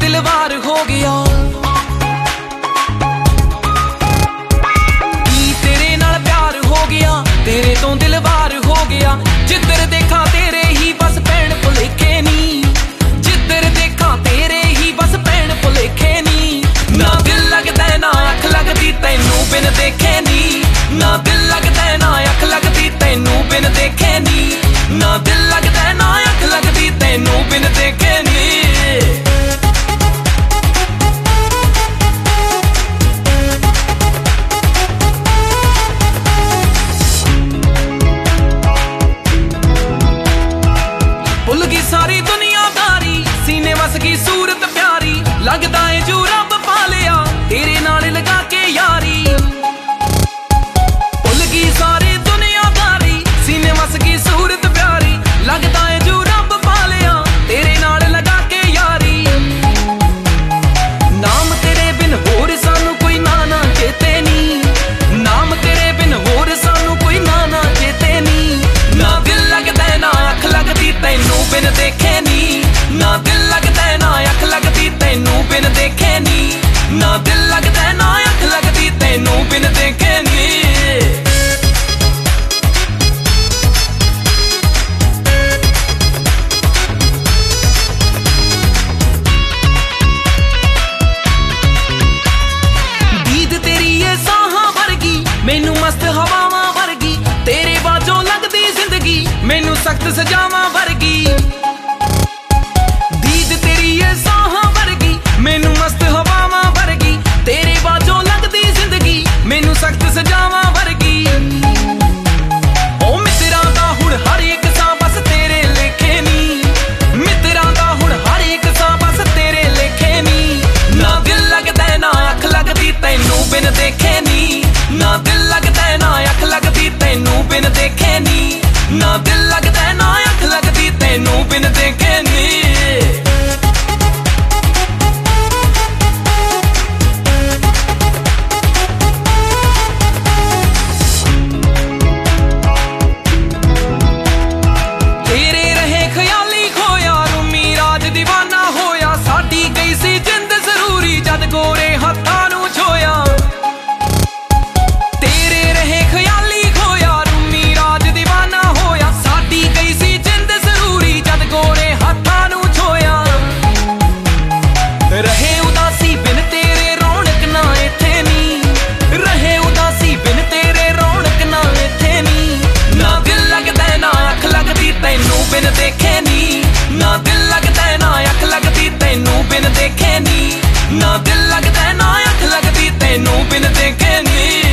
दिलवार हो गया। तेरे नाल प्यार हो गया, तेरे तो दिलवार हो गया। जिधर देखा तेरे ही बस भैन भुलेखे नी, जिधर देखा तेरे ही बस भैन भुलेखे नी। ना दिल लगदा ना अख लगदी तैनू बिन देखे नी, ना दिल लगदा ना अख लगदी तैनू बिन देखे नी, ना दिल लगदा ना अख लगदी तैनू बिन देखे नी। भुल गई सारी दुनियादारी, सीने वस गई सूरत प्यारी। लगदा है जो रब पा लिया तेरे नाल लगा के यारी। भुल गई सारी दुनियादारी, सीने वस गई सूरत प्यारी। लगदा है जो रब पा लिया तेरे नाल लगा के यारी। नाम तेरे बिन होर सानू कोई ना चेते नी, नाम तेरे बिन होर सानू कोई ना चेते नी। ना दिल लगदा ना अख लगदी तैनू बिन देखे नी, ना दिल लगदा ना अख लगदी तैनू बिन देखे नी, ना दिल लगदा ना अख लगदी तैनू बिन देखे नी। दीद तेरी ये साहां वर्गी, मैनू मस्त हवावां वर्गी। तेरे बाजों लगदी जिंदगी, मैनू सख्त सजावां वर्गी। दीद तेरी ये साहां वर्गी, मैनू मस्त हवावां वर्गी। तेरे बाजों लगदी जिंदगी, मैनू सख्त सजावां वर्गी। ओ मित्तरां दा हुण हर एक सा बस तेरे लेखे नी, मित्तरां दा हुण हर एक सा बस तेरे लेखे नी। ना दिल लगदा ना अख लगदी तैनू बिन देखे नी, ना दिल लगदा ना अख लगदी तैनू बिन देखे नी, ना दिल लगदा ना अख लगदी तैनू बिन देखे नी। तेरे रहे ख्याली खोया, रूमी राज दीवाना होया। साडी गई सी जिंद जरूरी जद गोरे हत्थां नू छोया। तेरे रहे ख्याली खोया, रूमी राज दीवाना होया। साडी गई सी जिंद जरूरी जद गोरे हत्थां नू छोया। रहे उदासी बिन तेरे रौनक ना इत्थे नी, रहे उदासी बिन तेरे रौनक ना इत्थे नी। ना दिल लगदा ना अख लगदी तैनू बिन देखे नी, ना दिल लगदा ना अख लगदी तैनू बिन देखे नी, ना दिल लगदा ना अख लगदी तैनू बिन देखे नी।